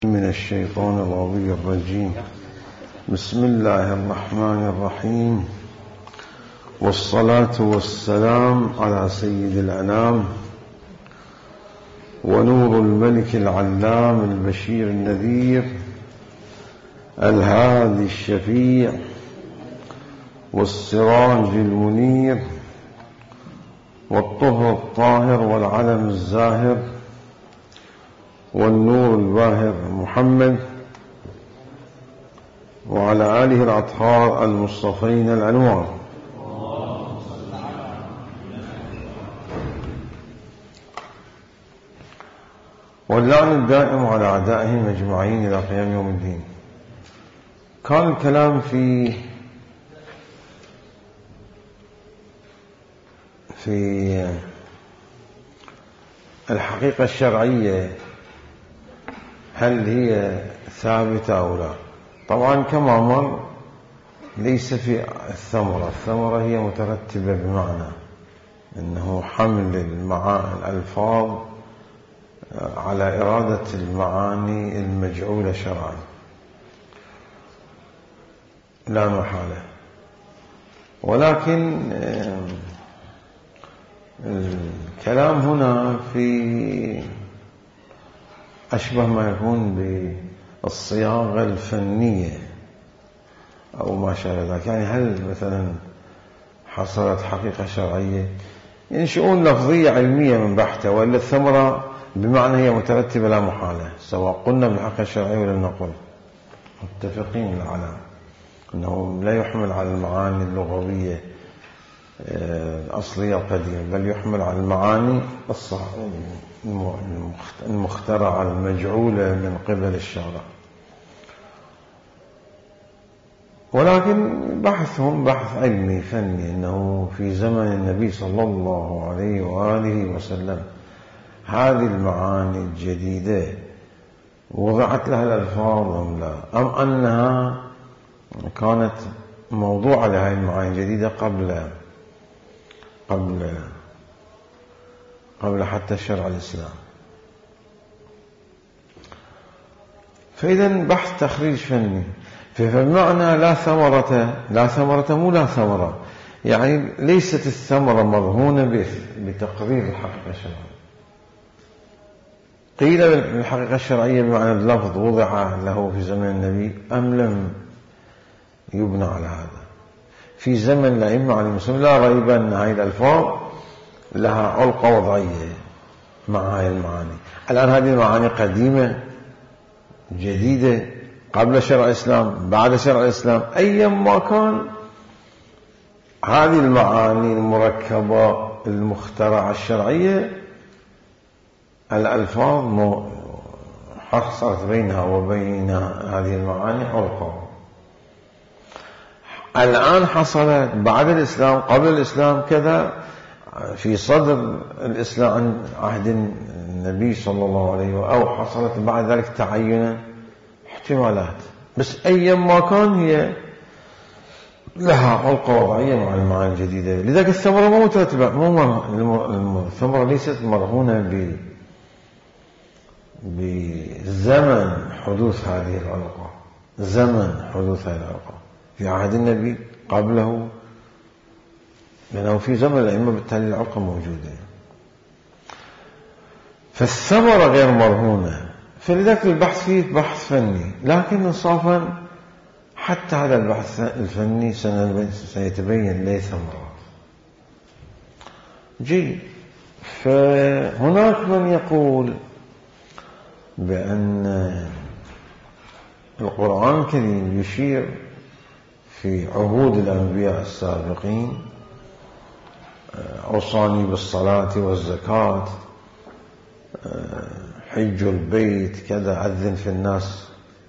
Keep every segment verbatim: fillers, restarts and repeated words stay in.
من الشيطان الغوي الرجيم. بسم الله الرحمن الرحيم، والصلاة والسلام على سيد الأنام ونور الملك العلام البشير النذير الهادي الشفيع والسراج المنير والطهر الطاهر والعلم الزاهر والنور الباهر محمد وعلى آله الأطهار المصطفين الأنوار. واللعن الدائم على أعدائهم أجمعين إلى قيام يوم الدين. كان الكلام في في الحقيقة الشرعية، هل هي ثابتة أو لا؟ طبعا كما مر ليس في الثمرة، الثمرة هي مترتبة بمعنى أنه حمل الألفاظ على إرادة المعاني المجعولة شرعا لا محالة. ولكن الكلام هنا في أشبه ما يكون بالصياغة الفنية أو ما شابه ذلك. يعني هل مثلا حصلت حقيقة شرعية، يعني شؤون لفظية علمية من بحثها، ولا الثمرة بمعنى هي مترتبة لا محالة، سواء قلنا بالحقيقة الشرعية ولا نقول متفقين على أنه لا يحمل على المعاني اللغوية الأصلية القديمة، بل يحمل على المعاني المخترعة المجعولة من قبل الشارع. ولكن بحثهم بحث علمي فني، أنه في زمن النبي صلى الله عليه وآله وسلم هذه المعاني الجديدة وضعت لها الألفاظ أم لا، أم أنها كانت موضوعة لهذه المعاني الجديدة قبل قبل قبل حتى الشرع الإسلام. فإذا بحث تخريج فني، فبمعنى لا ثمرة، لا ثمرة مو لا ثمرة، يعني ليست الثمرة مرهونة بتقرير الحقيقة الشرعية. قيل بالحقيقة الشرعية بمعنى اللفظ وضع له في زمن النبي أم لم يبنى على هذا. في زمن الأئمة عليهم السلام لا ريب أن هذه الألفاظ لها علقة وضعية مع هذه المعاني. الآن هذه المعاني قديمة جديدة، قبل شرع الإسلام بعد شرع الإسلام، أيما كان هذه المعاني المركبة المخترعة الشرعية الألفاظ حصلت بينها وبين هذه المعاني علقة. الآن حصلت بعد الإسلام قبل الإسلام كذا، في صدر الإسلام عهد النبي صلى الله عليه وسلم، أو حصلت بعد ذلك تعينا، احتمالات، بس أيما كان هي لها علقة وضعية مع المعاني الجديدة. لذلك الثمرة مو مترتبة، مو الثمرة ليست مرهونة ب بزمن حدوث هذه العلقة، زمن حدوث هذه العلقة في عهد النبي قبله، لأنه في زمن الأئمة بالتالي العلقة موجودة، فالثمرة غير مرهونة. فلذلك البحث فيه بحث فني، لكن انصافا حتى هذا البحث الفني سيتبين له ثمرات. جيد. فهناك من يقول بأن القرآن الكريم يشير في عهود الأنبياء السابقين أوصاني بالصلاة والزكاة، حج البيت كذا، أذن في الناس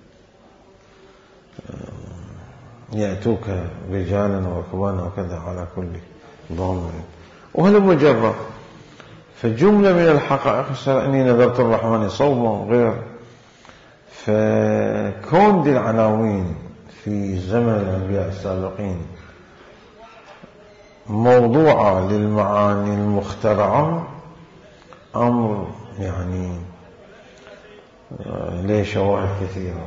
يأتوك رجالا وركبانا وكذا على كل ضامر، وهذا مجرد. فجملة من الحقائق الشرعية إني نذرت الرحمن صوما وغير. فكون دي العناوين في زمن الأنبياء السابقين موضوعة للمعاني المخترعة أمر يعني له شواهد كثيرة،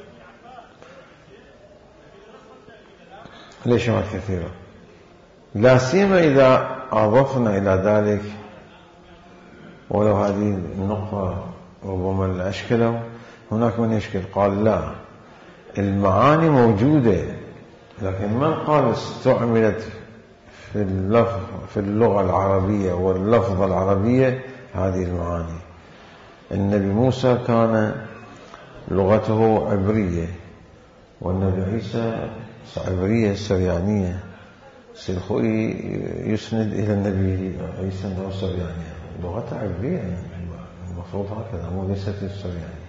له شواهد كثيرة، لا سيما إذا أضفنا إلى ذلك، ولو هذه النقطة ربما الأشكال، هناك من يشكل قال لا، المعاني موجودة، لكن من قال استعملت في اللفظ في اللغة العربية واللفظة العربية هذه المعاني. النبي موسى كان لغته عبرية، والنبي عيسى عبرية سريانية. السيد الخوئي يسند إلى النبي عيسى أنه سريانية، لغته عبرية المفروض هكذا، مو ليست السريانية.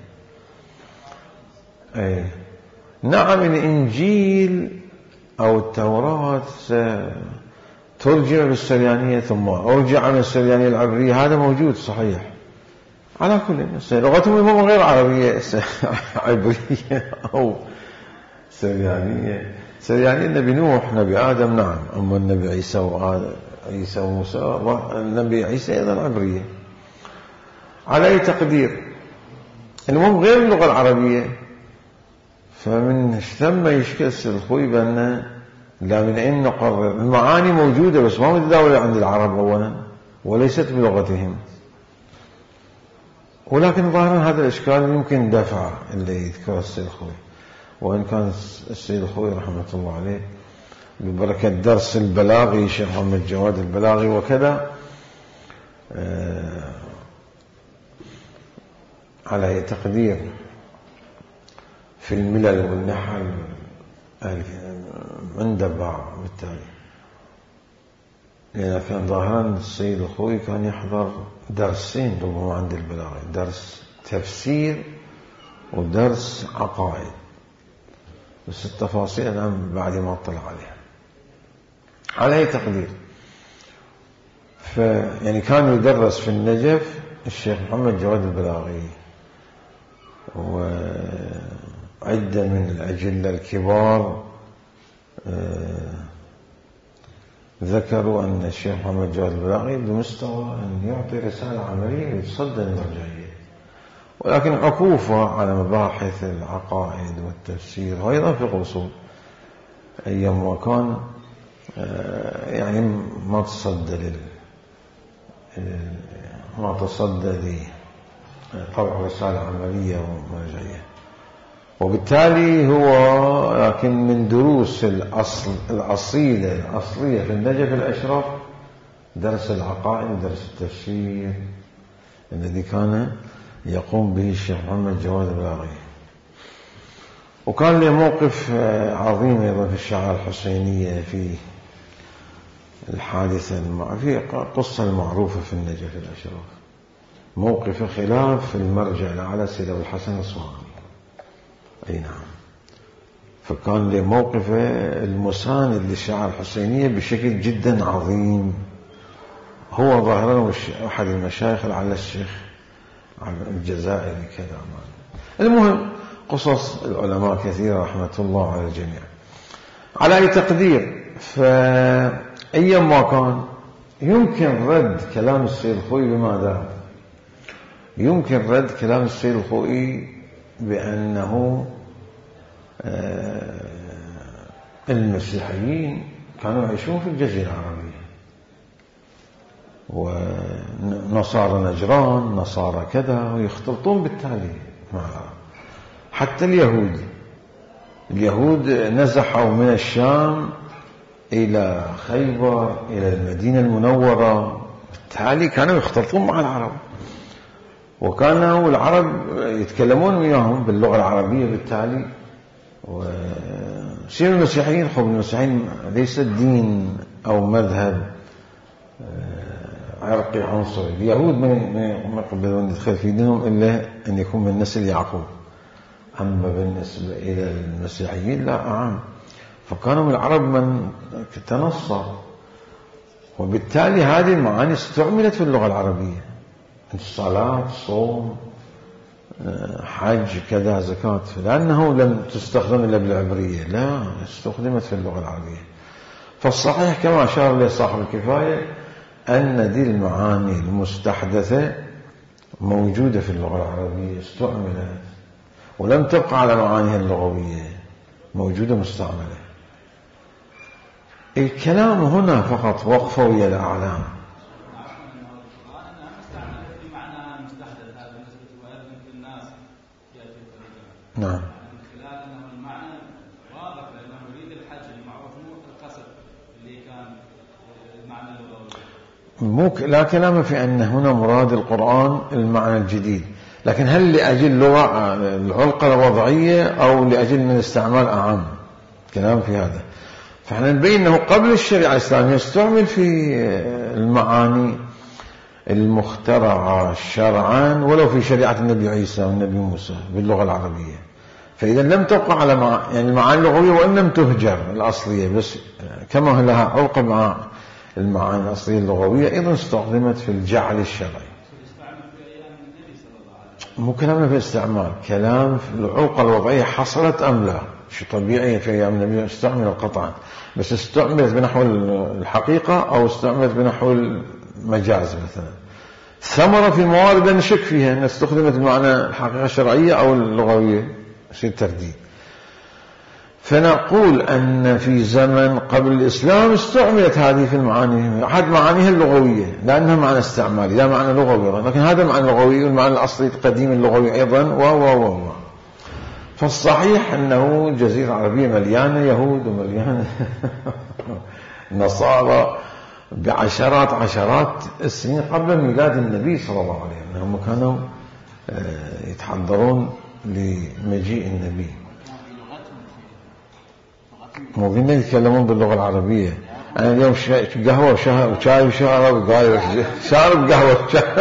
أي نعم، الإنجيل أو التوراة ترجع بالسريانية ثم أرجع من السريانية العبرية، هذا موجود صحيح. على كل لغتهم غير عربية عبرية أو سريانية. سريانية النبي نوح، نبي آدم، نعم. أما النبي عيسى وآدم عيسى وموسى، النبي عيسى أيضا عبرية. على أي تقدير المهم غير اللغة العربية، فمن ثم يشكل السيد الخوئي بأن لا، من أين نقرر؟ المعاني موجودة بس ما متداولة عند العرب أولا، وليست بلغتهم. ولكن ظاهرا هذا الإشكال يمكن دفع اللي يذكره السيد الخوئي، وإن كان السيد الخوئي رحمة الله عليه ببركة درس البلاغي شيخ محمد جواد البلاغي وكذا على تقدير في الملل والنحل مندبع بالتالي، لأن كان ظاهرا السيد الخوئي كان يحضر درسين ربما عند البلاغي، درس تفسير ودرس عقائد، بس التفاصيل أنا بعد ما اطلع عليها. على أي تقدير يعني كان يدرس في النجف الشيخ محمد جواد البلاغي، وعدة من الأجلة الكبار ذكروا أن الشيخ محمد جواد البلاغي بمستوى أن يعطي رسالة عملية ويتصدى المرجعية، ولكن عكوفة على مباحث العقائد والتفسير وأيضا في الأصول أيام وكان يعني ما تصدى لل ما تصدى لطبع رسالة عملية ومرجعية. وبالتالي هو لكن من دروس الأصل الأصيلة الأصلية في النجف الأشرف درس العقائد ودرس التفسير الذي كان يقوم به الشيخ محمد جواد البلاغي. وكان له موقف عظيم أيضا في الشعر الحسينية في الحادثة في قصة المعروفة في النجف الأشرف، موقف خلاف المرجع الأعلى سيد أبو الحسن الصواني. أي نعم، فكان له موقف المساند للشعر الحسينية بشكل جدا عظيم. هو ظاهرا أحد المشايخ لعل الشيخ الجزائري كذا. المهم قصص العلماء كثيرة رحمة الله على الجميع. على أي تقدير فأيام ما كان يمكن رد كلام السيد الخوئي بماذا؟ يمكن رد كلام السيد الخوئي بأنه المسيحيين كانوا يعيشون في الجزيرة العربية، ونصارى نجران نصارى كذا، ويختلطون بالتالي مع العرب. حتى اليهود اليهود نزحوا من الشام إلى خيبر إلى المدينة المنورة، بالتالي كانوا يختلطون مع العرب، وكانوا العرب يتكلمون وياهم باللغة العربية. بالتالي وسير المسيحيين خب المسيحيين ليس دين أو مذهب عرقي عنصري. اليهود ما يقبلون يدخل في دينهم إلا أن يكون من نسل يعقوب، أما بالنسبة إلى المسيحيين لا أعام. فكانوا من العرب من تنصر، وبالتالي هذه المعاني استعملت في اللغة العربية، الصلاة، صوم، حج، كذا، زكاة، لأنه لم تستخدم إلا بالعبرية، لا استخدمت في اللغة العربية. فالصحيح كما أشار إليه صاحب الكفاية أن دي المعاني المستحدثة موجودة في اللغة العربية استعملت ولم تبقى على معانيها اللغوية، موجودة مستعملة. الكلام هنا فقط وقفة ويا الأعلام. نعم. مو لا كلام في أن هنا مراد القرآن المعنى الجديد، لكن هل لأجل لغة العلقة الوضعية أو لأجل من استعمال أعم؟ كلام في هذا. فإحنا نبين أنه قبل الشريعة الإسلامية استعمل في المعاني المخترعة شرعا ولو في شريعة النبي عيسى والنبي موسى باللغة العربية. فإذا لم تبقى على مع... يعني المعاني اللغوية وإن لم تهجر الأصلية، بس كما لها علقة مع المعاني الأصلية اللغوية أيضا استخدمت في الجعل الشرعي. مو كلامنا في استعمال، كلام في العلقة الوضعية حصلت أم لا. شو طبيعي في أيام النبي استعمل قطعا، بس استعملت بنحو الحقيقة أو استعملت بنحو المجاز مثلا. ثمرة في موارد نشك فيها أن استخدمت بمعنى الحقيقة الشرعية أو اللغوية، شيء ترديد. فنقول أن في زمن قبل الإسلام استعملت هذه في المعاني، أحد معانيها اللغوية لأنها معنى استعمالي لا معنى لغوي، لكن هذا معنى لغوي والمعنى الأصلي القديم اللغوي أيضا و و و فالصحيح أنه الجزيرة العربية مليانة يهود ومليانة نصارى بعشرات عشرات السنين قبل ميلاد النبي صلى الله عليه وسلم، أنهم كانوا يتحضرون لمجيء النبي. مو قلنا يتكلمون باللغة العربية. أنا اليوم قهوة وشاي وشارب وقايل شارب قهوة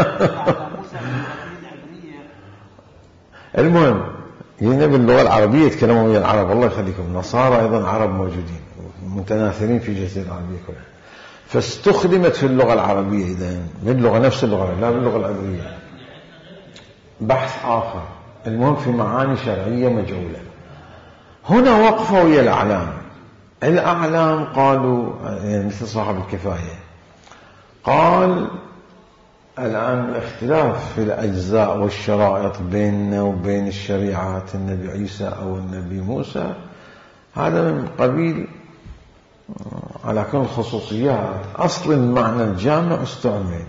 المهم قلنا باللغة العربية يتكلمون ويا العرب. الله يخليكم، النصارى أيضا عرب موجودين متناثرين في الجزيرة العربية كلها، فاستخدمت في اللغة العربية إذن باللغة نفس اللغة لا باللغة العبرية. بحث آخر. المهم في معاني شرعية مجهولة. هنا وقفوا ويا الأعلام. الأعلام قالوا يعني مثل صاحب الكفاية قال الآن الاختلاف في الأجزاء والشرائط بيننا وبين الشريعات النبي عيسى أو النبي موسى هذا من قبيل على كل الخصوصيات. أصل المعنى الجامع استعمل.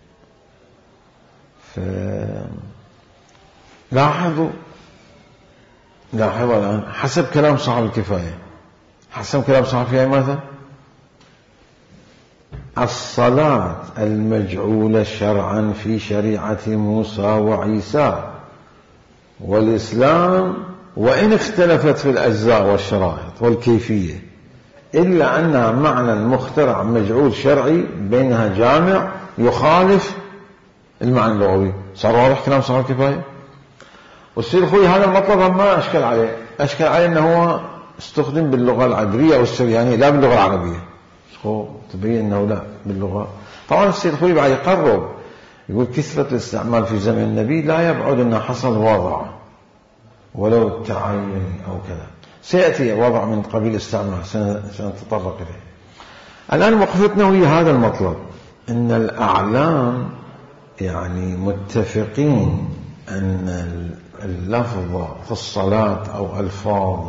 لاحظوا لاحظوا الآن حسب كلام صاحب الكفاية، حسب كلام صاحب الكفاية ماذا؟ الصلاة المجعولة شرعا في شريعة موسى وعيسى والإسلام وإن اختلفت في الأجزاء والشرائط والكيفية إلا أنها معنى مخترع مجعول شرعي بينها جامع يخالف المعنى اللغوي. صار واضح كلام صاحب الكفاية؟ والسيد خوي هذا المطلب ما أشكل عليه، أشكل عليه أنه هو استخدم باللغة العبرية أو السريانية لا باللغة العربية. هو تبين أنه لا باللغة. طبعا السيد خوي بعد يقرب يقول كثرة الاستعمال في زمن النبي لا يبعد أنه حصل وضع ولو التعين أو كذا. سيأتي وضع من قبيل استعمال سنتطرق إليه. الآن وقفتنا هي هذا المطلب، أن الأعلام يعني متفقين أن اللفظ في الصلاة أو ألفاظ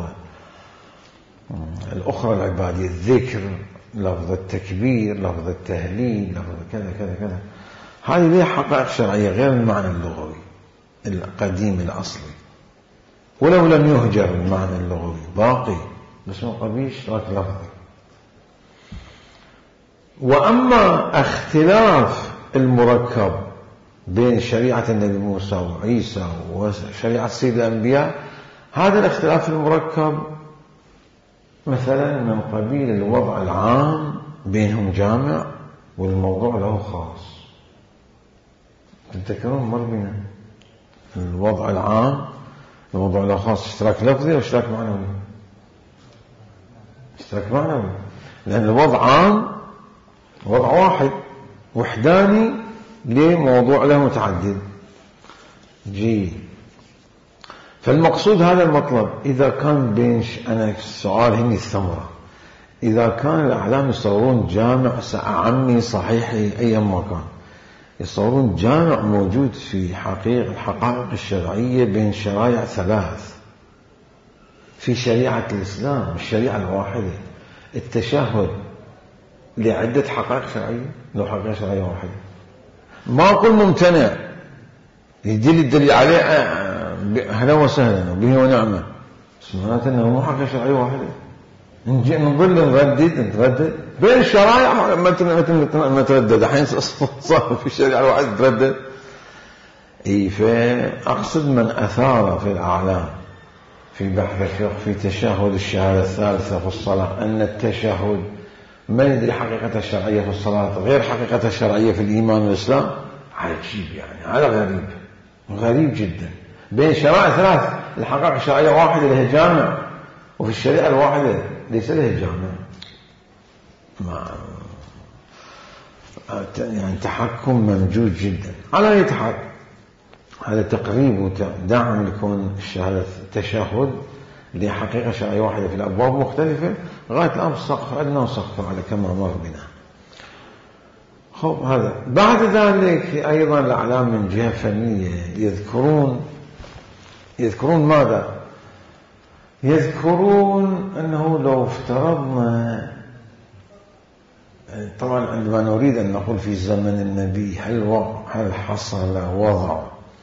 الأخرى العبادية، الذكر، لفظ التكبير، لفظ التهليل، لفظ كذا كذا كذا، هذه لها حقائق شرعية غير المعنى اللغوي القديم الأصلي، ولو لم يهجر المعنى اللغوي باقي بس من قبيل اشتراك لفظي. وأما اختلاف المركب بين شريعة النبي موسى وعيسى وشريعة سيد الأنبياء، هذا الاختلاف المركب مثلا من قبيل الوضع العام بينهم جامع والموضوع له خاص. تذكرون مر بنا الوضع العام الموضوع له خاص، اشتراك لفظي واشتراك معنوي. اشتراك معنوي لأن الوضع عام وضع واحد وحداني لموضوع له متعدد. جي فالمقصود هذا المطلب. إذا كان بين أنا السؤال هني الثمرة، إذا كان الأعلام يصورون جامع عمي صحيحي أي ما كان، يصورون جامع موجود في حقيقة الحقائق الشرعية بين شرائع ثلاث في شريعة الإسلام، الشريعة الواحدة، التشهد لعدة حقائق شرعية، لو حقيقة شرعية واحدة ما كل ممتنع يدل الدليل عليه هلا وسهلا وبه ونعمة، معناته أنه مو حقيقة شرعية واحدة. نجي نظل نردد نتردد بين الشرائع ما تردد الحين صار في الشريعة الواحدة تردد. اي فأقصد من أثار في الأعلام في بحث الفقه في تشهد الشهادة الثالثة في الصلاة أن التشهد ما يدري حقيقة الشرعية في الصلاة غير حقيقة الشرعية في الإيمان والإسلام، عجيب يعني، هذا غريب غريب جدا. بين شرائع ثلاث الحقائق الشرعية واحدة لها جامع، وفي الشريعة الواحدة ليس لها جامع. ما يعني تحكم ممجود جدا. على أي حال هذا تقريب ودعم لكون الشهادة التشهد لحقيقة شرعية واحدة في الأبواب مختلفة لغاية الآن سقف أدنى وسقف على كما مر بنا. خب هذا بعد ذلك أيضا الأعلام من جهة فنية يذكرون يذكرون ماذا؟ يذكرون أنه لو افترضنا، طبعا عندما نريد أن نقول في زمن النبي هل هل حصل وضع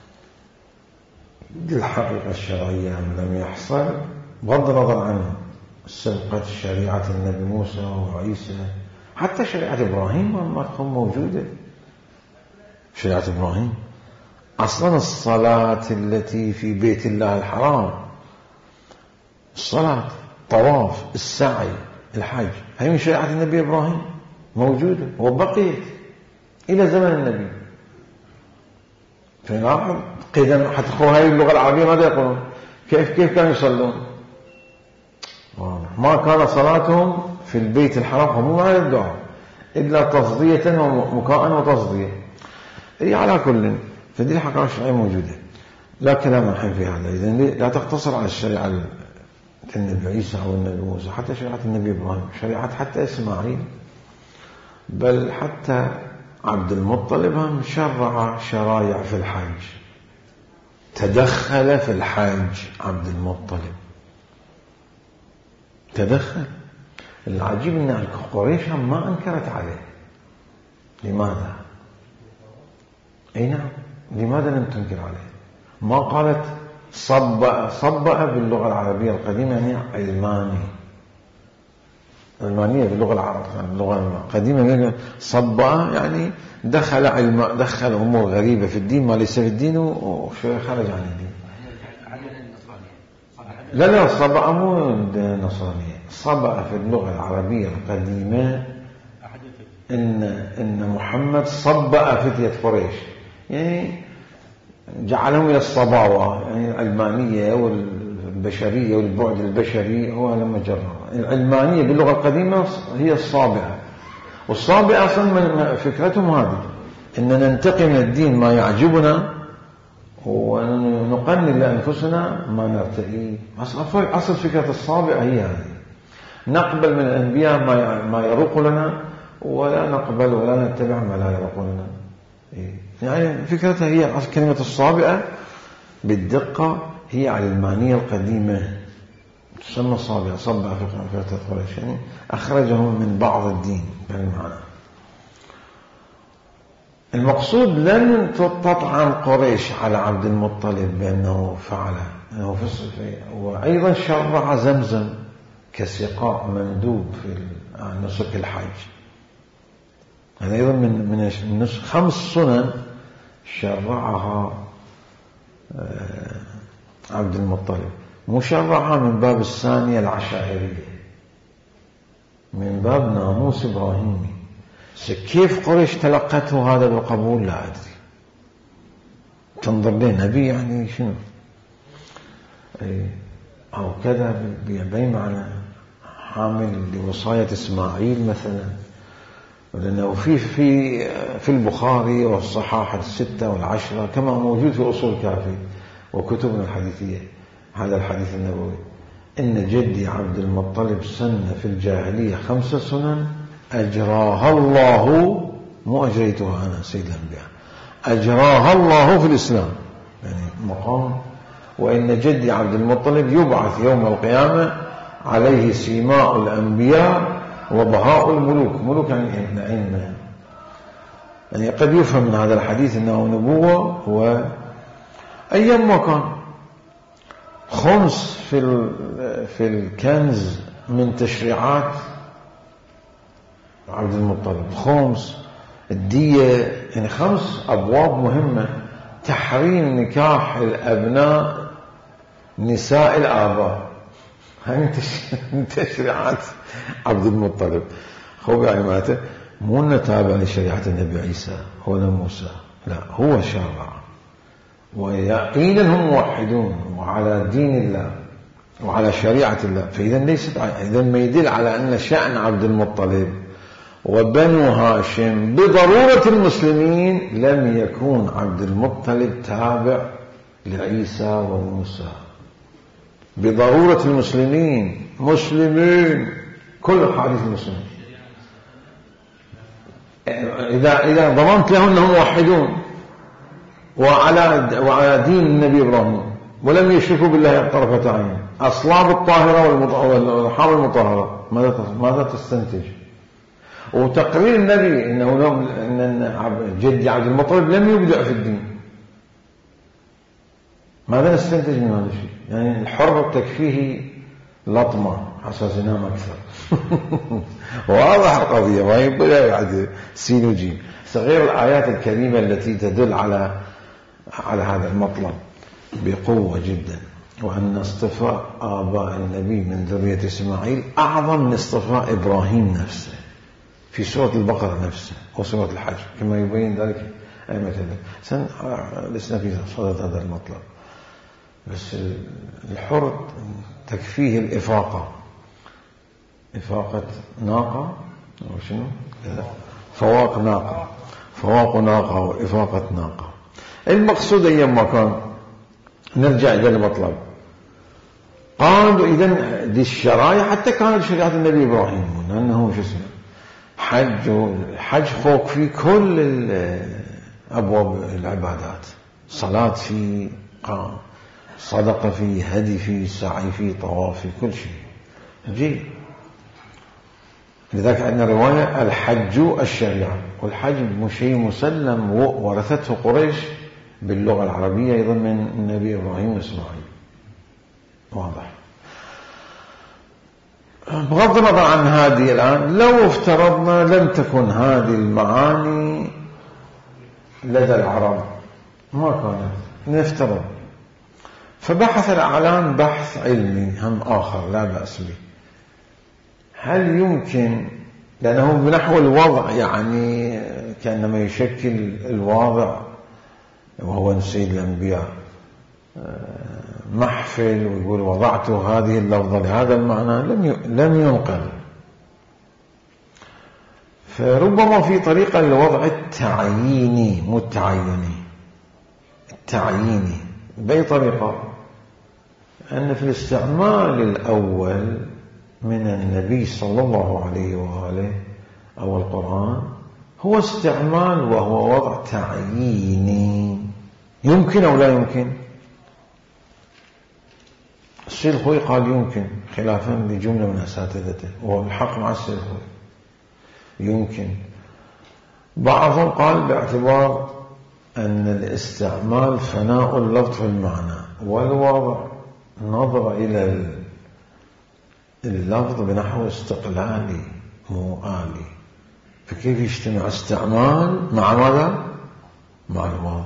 بالحقيقة الشرعية أم لم يحصل، بغض النظر عن سبقة شريعة النبي موسى وعيسى، حتى شريعة إبراهيم ما تكون موجودة. شريعة إبراهيم أصلا الصلاة التي في بيت الله الحرام، الصلاة، الطواف، السعي، الحج، هي من شريعة النبي إبراهيم موجودة وبقيت إلى زمن النبي. فنلاحظ قيدا حتى هاي اللغة العربية ماذا يقولون؟ كيف كيف كانوا يصلون؟ ما كان صلاتهم في البيت الحرام هم ما يدعوا إلا تصدية ومكاء وتصدية. هي على كل فدي الحقائق الشرعية موجودة، لا كلام الحين في هذا. إذن لا تقتصر على الشريعة النبي عيسى أو النبي موسى، حتى شريعة النبي إبراهيم، شريعة حتى إسماعيل، بل حتى عبد المطلب هم شرع شرائع في الحج، تدخل في الحج عبد المطلب تدخل. العجيب أن قريش ما أنكرت عليه. لماذا؟ أي نعم، لماذا لم تنكر عليه؟ ما قالت صبأ صبأ باللغة العربية القديمة يعني علماني، علمانية باللغة العربية اللغة القديمة صبأ يعني دخل علم دخل أمور غريبة في الدين ما ليس في الدين وشوية خرج عن الدين. لا لا صبأ مو نصرانية، صبأ في اللغة العربية القديمة إن إن محمد صبأ فتية قريش، يعني جعلهم إلى الصباوة، يعني العلمانية والبشرية والبعد البشري. هو لما جرب العلمانية باللغة القديمة هي الصابئة، والصابئة أصلا من فكرتهم هذه إن ننتقي من الدين ما يعجبنا ونقنن لأنفسنا ما نرتئيه. أصل فكرة الصابئة هي هذه، نقبل من الأنبياء ما يروق لنا ولا نقبل ولا نتبع ما لا يروق لنا. يعني فكرتها هي كلمة الصابئة بالدقة هي علمانية القديمة تسمى الصابئة، صبع فكرة قريش، يعني أخرجهم من بعض الدين بالمعنى. المقصود لن تطعن قريش على عبد المطلب بأنه فعل أنه فسق، وأيضا شرع زمزم كسقاء مندوب في نسك الحج. هذا أيضا من من خمس سنن شرعها عبد المطلب، مشرعها من باب الثانية العشائرية، من باب ناموس إبراهيمي. كيف قريش تلقته هذا بالقبول لا أدري. تنظر له نبي يعني شنو أو كذا بأي معنى حامل لوصاية إسماعيل مثلا، لأنه في في في البخاري والصحاح الستة والعشرة كما موجود في أصول كافي وكتبنا الحديثية هذا الحديث النبوي إن جدي عبد المطلب سن في الجاهلية خمس سنن أجراها الله مو أجريتها أنا سيد الأنبياء. أجراها الله في الإسلام، يعني مقام. وإن جدي عبد المطلب يبعث يوم القيامة عليه سيماء الأنبياء وبهاء الملوك. ملوك يعني أئمة. يعني قد يفهم من هذا الحديث أنه نبوة. وأيام ما كان خمس في في الكنز من تشريعات عبد المطلب، خمس الدية، يعني خمس أبواب مهمة. تحريم نكاح الأبناء نساء الآباء، هاي من تشريعات عبد المطلب. هو يعني ماته مو نتابع لشريعة النبي عيسى ولا موسى، لا هو شرع، ويقينا هم موحدون وعلى دين الله وعلى شريعة الله. فإذا ليست، إذا ما يدل على أن شأن عبد المطلب وبنو هاشم بضرورة المسلمين لم يكون عبد المطلب تابع لعيسى وموسى. بضرورة المسلمين، مسلمين كل حديث المسلمين. إذا إذا ضمنت له أنهم موحدون وعلى وعلى دين النبي إبراهيم ولم يشركوا بالله طرفة عين، أصلاب الطاهرة والأرحام المطهرة، ماذا ماذا تستنتج؟ وتقرير النبي انه ان جدي عبد المطلب لم يبدع في الدين، ماذا نستنتج من هذا الشيء؟ يعني الحر تكفيه لطمه حساس ينام اكثر. واضح القضيه، ما يبقى بعد سين وجيم. صغير الايات الكريمه التي تدل على على هذا المطلب بقوه جدا، وان اصطفاء اباء النبي من ذريه اسماعيل اعظم من اصطفاء ابراهيم نفسه في سورة البقرة نفسها وسورة الحج، كما يبين ذلك أئمة الله. سن لسنا في صدد هذا المطلب، بس الحر تكفيه الإفاقة، إفاقة ناقة أو شنو؟ فواق ناقة، فواق ناقة وإفاقة ناقة. المقصود أيام ما كان، نرجع إلى المطلب. قالوا إذن دي الشرائع حتى كانت شريعة النبي إبراهيم، لأنه شو اسمه حج، الحج فوق في كل أبواب العبادات، صلاة فيه، صدقة فيه، هدي فيه، سعي فيه، طواف فيه، كل شيء جيد. لذلك عندنا رواية الحج الشريعة، والحج شيء مسلم ورثته قريش باللغة العربية أيضا من النبي إبراهيم وإسماعيل. واضح. بغض النظر عن هذه الآن، لو افترضنا لم تكن هذه المعاني لدى العرب، ما كانت، نفترض، فبحث الأعلام بحث علمي هم آخر لا بأس به. هل يمكن، لأنه بنحو الوضع يعني كأنما يشكل الواضع وهو سيد الأنبياء محفل ويقول وضعت هذه اللفظة لهذا المعنى، لم لم ينقل. فربما في طريقة لوضع التعييني، مو التعيني، التعييني بأي طريقة؟ أن في الاستعمال الأول من النبي صلى الله عليه وآله أو القرآن هو استعمال وهو وضع تعييني، يمكن أو لا يمكن؟ السيد الخوي قال يمكن، خلافا لجملة من أساتذته، وهو بالحق مع السيد الخوي يمكن. بعضهم قال باعتبار أن الاستعمال فناء اللفظ في المعنى، والوضع نظر إلى اللفظ بنحو استقلالي مو آلي، فكيف يجتمع استعمال مع ماذا؟ مع الوضع.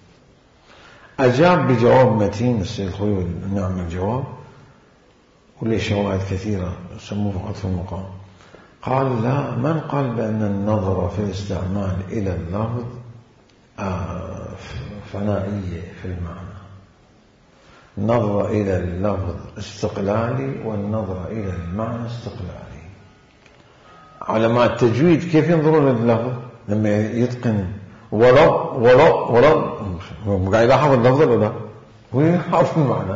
أجاب بجواب متين السيد الخوي، نعم الجواب، وليه شواهد كثيرة سموه فقط في المقام. قال لا، من قال بأن النظر في الاستعمال إلى اللفظ فنائية في المعنى؟ نظر إلى اللفظ استقلالي والنظر إلى المعنى استقلالي. علماء التجويد كيف ينظرون لللفظ لما يتقن ولو ولو ولو قاعد يلاحظ اللفظ ولا لا؟ ويلاحظ المعنى.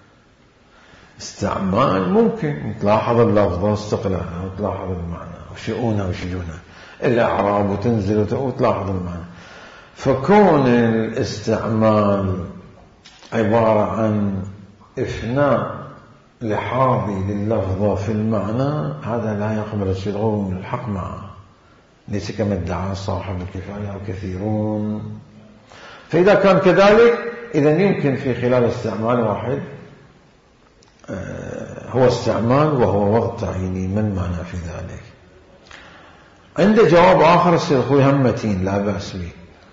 استعمال ممكن تلاحظ اللفظ استقلالها وتلاحظ المعنى وشؤونها وشجونها، الإعراب وتنزل وتلاحظ المعنى. فكون الاستعمال عبارة عن إفناء لحاظي لللفظة في المعنى هذا لا يقبل الصدغ الحق معه، ليس كما ادعى صاحب الكفاية أو كثيرون. فإذا كان كذلك إذن يمكن في خلال استعمال واحد هو استعمال وهو وضع تعييني. ما المعنى في ذلك؟ عند جواب آخر السيد أخوي همتين لا بأس به.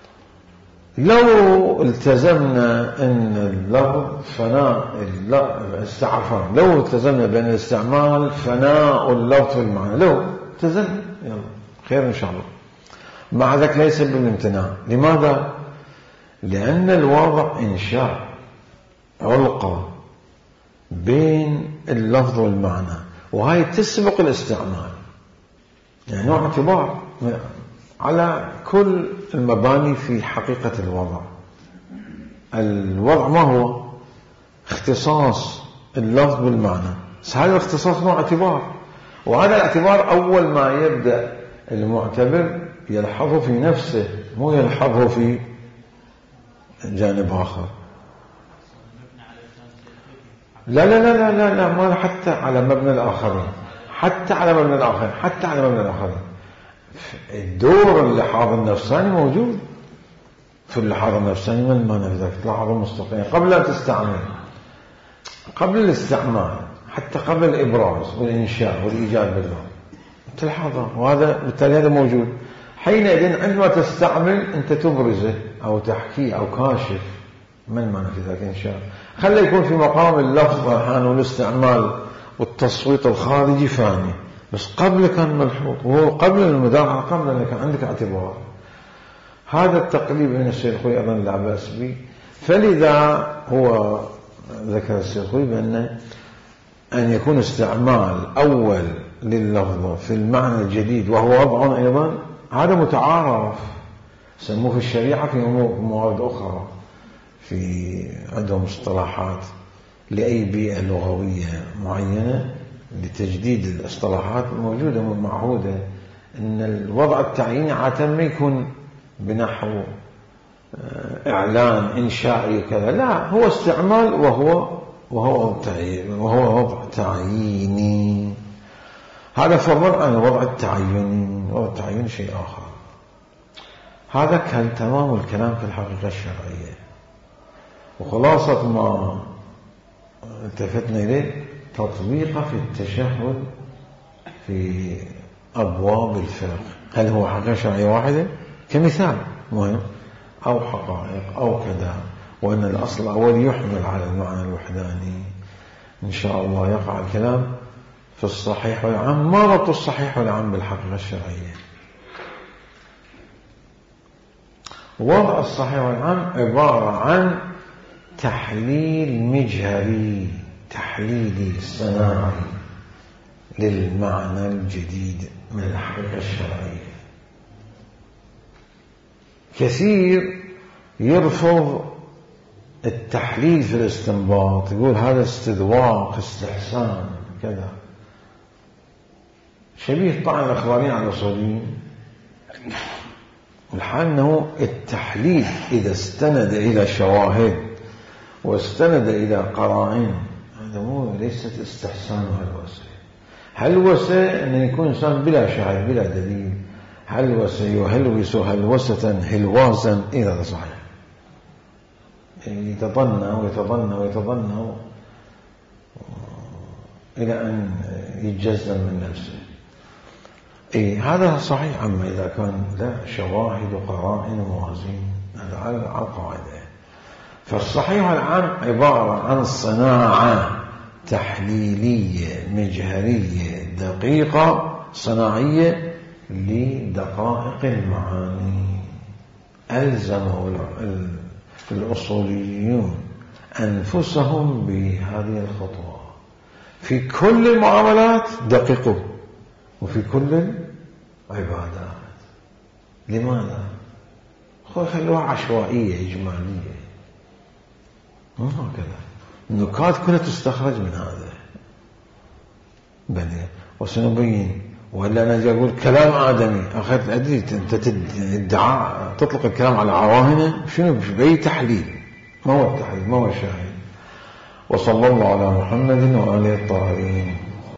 لو التزمنا أن اللفظ فناء استعفر لو التزمنا بأن الاستعمال فناء اللفظ في المعنى، لو التزمنا يلا خير إن شاء الله، مع ذلك ليس بالامتناع. لماذا؟ لأن الوضع إنشاء علقة بين اللفظ والمعنى، وهي تسبق الاستعمال، يعني نوع اعتبار على كل المباني في حقيقة الوضع. الوضع ما هو؟ اختصاص اللفظ بالمعنى، هذا الاختصاص نوع اعتبار، وهذا الاعتبار أول ما يبدأ المعتبر يلحظه في نفسه، مو يلحظه في جانب آخر. لا لا لا لا لا ما حتى على مبنى الآخرين، حتى على مبنى الآخرين، حتى على مبنى الآخرين. الدور اللحاظ النفساني موجود في اللحاظ النفساني. من المعنى في ذلك؟ اللحاظ المستقيم قبل أن تستعمل، قبل الاستعمال، حتى قبل الإبراز والإنشاء والإيجاد بالله تلحظه، وهذا بالتالي هذا موجود. حينئذ عندما تستعمل أنت تبرزه أو تحكيه أو كاشف. ما المعنى في ذلك؟ إنشاء خلي يكون في مقام اللفظ الحان والاستعمال والتصويت الخارجي فاني، بس قبل كان ملحوظ، وهو قبل المداعة، قبل أن كان عندك اعتبار. هذا التقليب من السيد الخوي أيضا لا بأس به. فلذا هو ذكر السيد الخوي بأن أن يكون استعمال أول لللفظ في المعنى الجديد وهو وضع أيضا، هذا متعارف، سموه في الشريعة في موارد أخرى، في عندهم مصطلحات لأي بيئة لغوية معينة لتجديد الاصطلاحات الموجودة والمعهودة، أن الوضع التعييني عادة ما يكون بنحو إعلان إنشائي كذا، لا، هو استعمال وهو وهو وهو وضع تعييني. هذا فضلا عن الوضع التعييني، وضع التعييني شيء آخر. هذا كان تمام الكلام في الحقيقة الشرعية، وخلاصة ما التفتنا إليه تطبيقه في التشهد في أبواب الفقه. هل هو حقيقة شرعية واحدة كمثال مهم أو حقائق أو كذا، وأن الأصل الأول يحمل على المعنى الوحداني. إن شاء الله يقع الكلام في الصحيح والعام. ما ربط الصحيح والعام بالحقيقة الشرعية؟ وضع الصحيح والعام عبارة عن تحليل مجهري، تحليلي صناعي للمعنى الجديد من الحقيقة الشرعية. كثير يرفض التحليل في الاستنباط، يقول هذا استذواق، استحسان، كذا، شبيه طعن الأخباريين على الأصوليين. الحال أنه التحليل إذا استند إلى شواهد واستند إلى قرائن، هذا مو ليست استحسان وهلوسة. هلوسة أن يكون إنسان بلا شاهد بلا دليل، هلوسة يهلوس هلوسة هلواسا إذا صحيح، يتظنى ويتظنى ويتظنى إلى أن يتجزم من نفسه. إيه هذا صحيح. أما إذا كان لا شواهد وقرائن وموازين، هذا على القاعدة. فالصحيح العام عبارة عن صناعة تحليلية مجهرية دقيقة صناعية لدقائق المعاني. ألزموا الأصوليون أنفسهم بهذه الخطوة في كل المعاملات، دققوا، وفي كل العبادات. لماذا؟ خلوها عشوائية إجمالية، مو هكذا. النكات كلها تستخرج من هذا. بل وسنبين ولا أنا أجي أقول كلام آدمي أخذت أدري أنت تدعى تطلق الكلام على عواهنه شنو بأي تحليل؟ ما هو التحليل ما هو الشاهد. وصلى الله على محمد وآله الطاهرين.